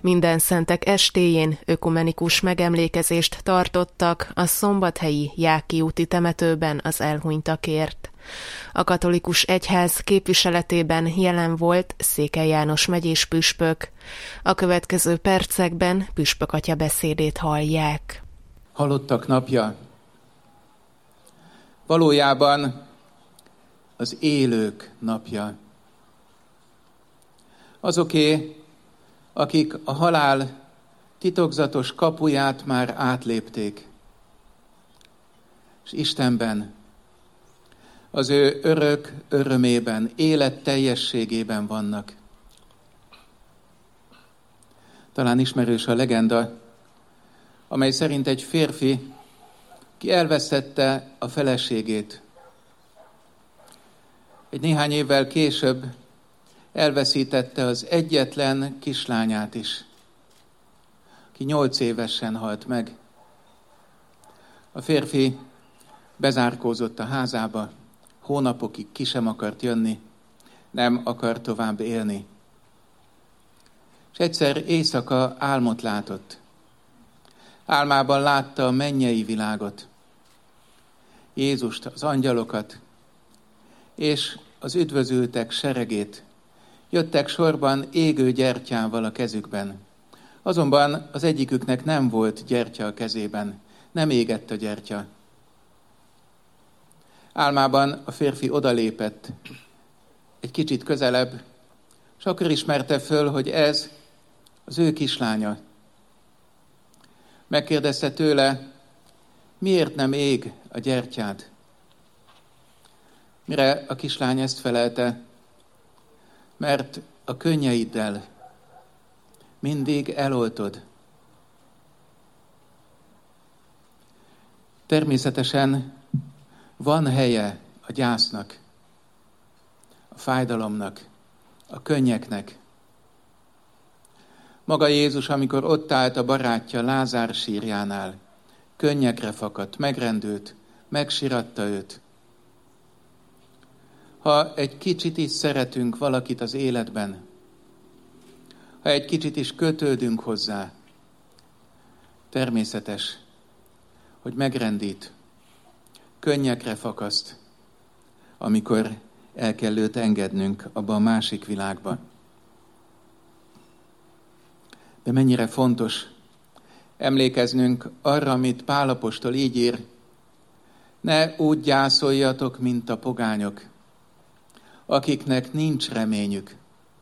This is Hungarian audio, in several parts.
Mindenszentek estéjén ökumenikus megemlékezést tartottak a szombathelyi Jáki úti temetőben az elhunytakért. A katolikus egyház képviseletében jelen volt Székely János megyés püspök. A következő percekben püspök atya beszédét hallják. Halottak napja valójában az élők napja. Azoké, akik a halál titokzatos kapuját már átlépték, és Istenben, az ő örök örömében, élet teljességében vannak. Talán ismerős a legenda, amely szerint egy férfi, ki elvesztette a feleségét. Egy néhány évvel később elveszítette az egyetlen kislányát is, ki 8 évesen halt meg. A férfi bezárkózott a házába, hónapokig ki sem akart jönni, nem akart tovább élni. És egyszer éjszaka álmot látott. Álmában látta a mennyei világot, Jézust, az angyalokat, és az üdvözültek seregét. Jöttek sorban égő gyertyával a kezükben. Azonban az egyiküknek nem volt gyertya a kezében, nem égett a gyertya. Álmában a férfi odalépett egy kicsit közelebb, és akkor ismerte föl, hogy ez az ő kislánya. Megkérdezte tőle, miért nem ég a gyertyád? Mire a kislány ezt felelte, mert a könnyeiddel mindig eloltod. Természetesen van helye a gyásznak, a fájdalomnak, a könnyeknek. Maga Jézus, amikor ott állt a barátja Lázár sírjánál, könnyekre fakadt, megrendült, megsiratta őt. Ha egy kicsit is szeretünk valakit az életben, ha egy kicsit is kötődünk hozzá, természetes, hogy megrendít, könnyekre fakaszt, amikor el kell őt engednünk abba a másik világba. De mennyire fontos emlékeznünk arra, amit Pál apostol így ír: ne úgy gyászoljatok, mint a pogányok, akiknek nincs reményük.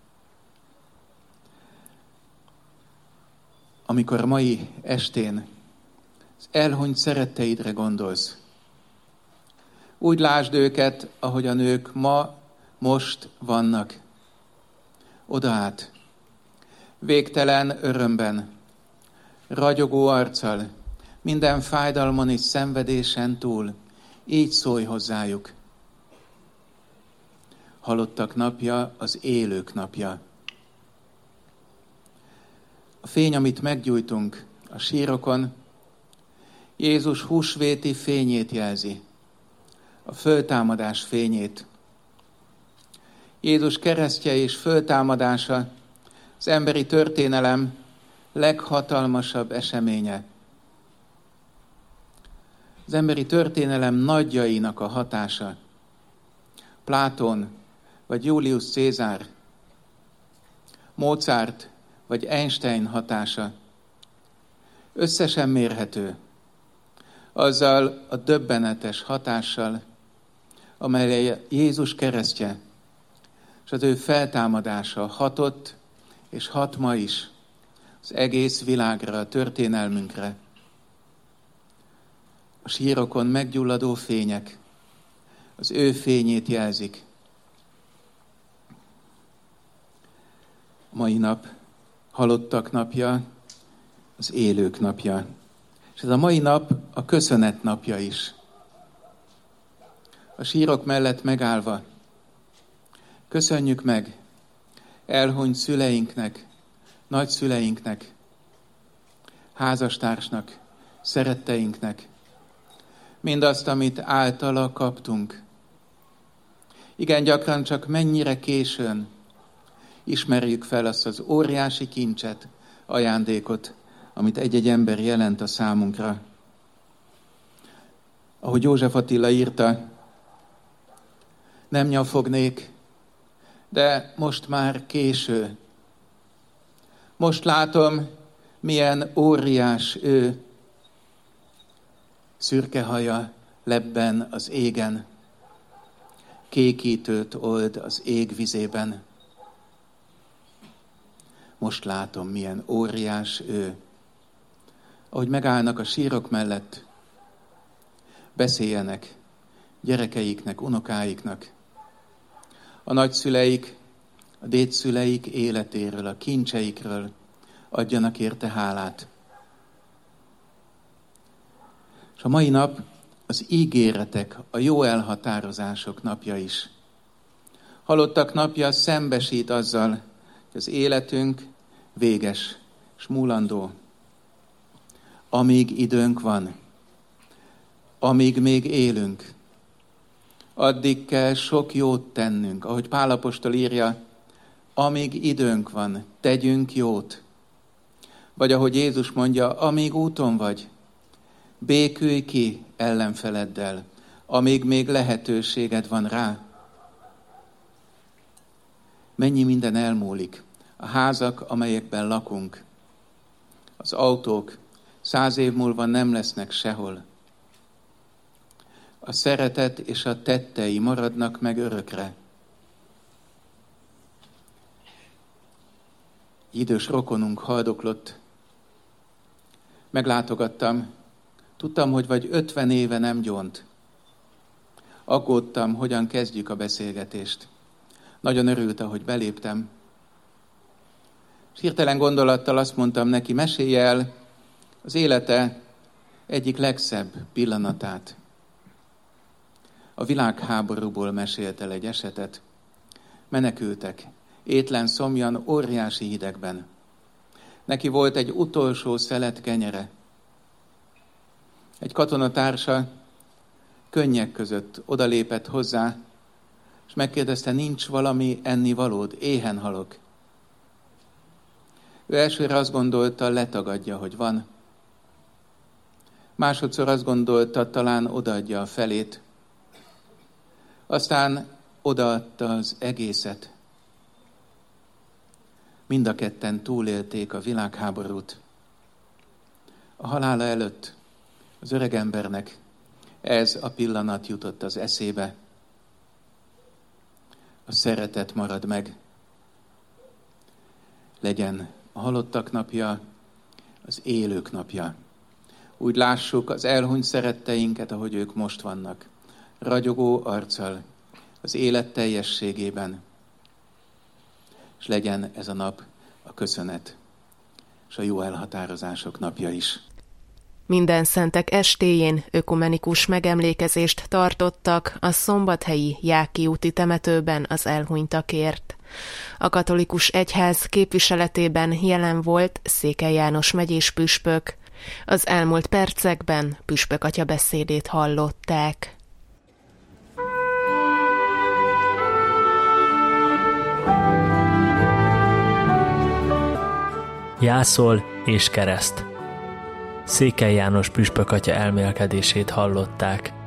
Amikor a mai estén az elhunyt szeretteidre gondolsz, úgy lásd őket, ahogyan ők most vannak. Odaát, végtelen örömben, ragyogó arccal, minden fájdalmon és szenvedésen túl, így szólj hozzájuk. Halottak napja az élők napja. A fény, amit meggyújtunk a sírokon, Jézus húsvéti fényét jelzi, a föltámadás fényét. Jézus keresztje és föltámadása az emberi történelem leghatalmasabb eseménye. Az emberi történelem nagyjainak a hatása. Plátón vagy Julius Cézár, Mozart vagy Einstein hatása összesen mérhető azzal a döbbenetes hatással, amely Jézus keresztje és az ő feltámadása hatott és hat ma is az egész világra, a történelmünkre. A sírokon meggyulladó fények az ő fényét jelzik. A mai nap halottak napja, az élők napja. És ez a mai nap a köszönet napja is. A sírok mellett megállva köszönjük meg elhunyt szüleinknek, nagyszüleinknek, házastársnak, szeretteinknek mindazt, amit általa kaptunk. Igen, gyakran csak mennyire későn ismerjük fel azt az óriási kincset, ajándékot, amit egy-egy ember jelent a számunkra. Ahogy József Attila írta, nem nyafognék, de most már késő. Most látom, milyen óriás ő, szürke haja lebben az égen, kékítőt old az ég vizében. Most látom, milyen óriás ő. Ahogy megállnak a sírok mellett, beszéljenek gyerekeiknek, unokáiknak, a nagyszüleik, a dédszüleik életéről, a kincseikről, adjanak érte hálát. És a mai nap az ígéretek, a jó elhatározások napja is. Halottak napja szembesít azzal, hogy az életünk véges és múlandó. Amíg időnk van, amíg még élünk, addig kell sok jót tennünk. Ahogy Pál apostol írja, amíg időnk van, tegyünk jót. Vagy ahogy Jézus mondja, amíg úton vagy, békülj ki ellenfeleddel, amíg még lehetőséged van rá. Mennyi minden elmúlik. A házak, amelyekben lakunk, az autók 100 év múlva nem lesznek sehol. A szeretet és a tettei maradnak meg örökre. Idős rokonunk haldoklott. Meglátogattam. Tudtam, hogy vagy 50 éve nem gyónt. Aggódtam, hogyan kezdjük a beszélgetést. Nagyon örült, ahogy beléptem. És hirtelen gondolattal azt mondtam neki, mesélj el az élete egyik legszebb pillanatát. A világháborúból mesélt el egy esetet. Menekültek, étlen szomjan, óriási hidegben. Neki volt egy utolsó szelet kenyere. Egy katonatársa könnyek között odalépett hozzá, és megkérdezte, nincs valami ennivalód, éhen halok. Ő elsőre azt gondolta, letagadja, hogy van. Másodszor azt gondolta, talán odaadja a felét. Aztán odaadta az egészet. Mind a ketten túlélték a világháborút. A halála előtt az öregembernek ez a pillanat jutott az eszébe. A szeretet marad meg. Legyen a halottak napja, az élők napja. Úgy lássuk az elhunyt szeretteinket, ahogy ők most vannak. Ragyogó arccal, az élet teljességében. És legyen ez a nap a köszönet, és a jó elhatározások napja is. Mindenszentek estéjén ökumenikus megemlékezést tartottak a szombathelyi Jáki úti temetőben az elhunytakért. A katolikus egyház képviseletében jelen volt Székely János megyés püspök. Az elmúlt percekben püspök atya beszédét hallották. Jászol és kereszt. Székely János püspök atya elmélkedését hallották.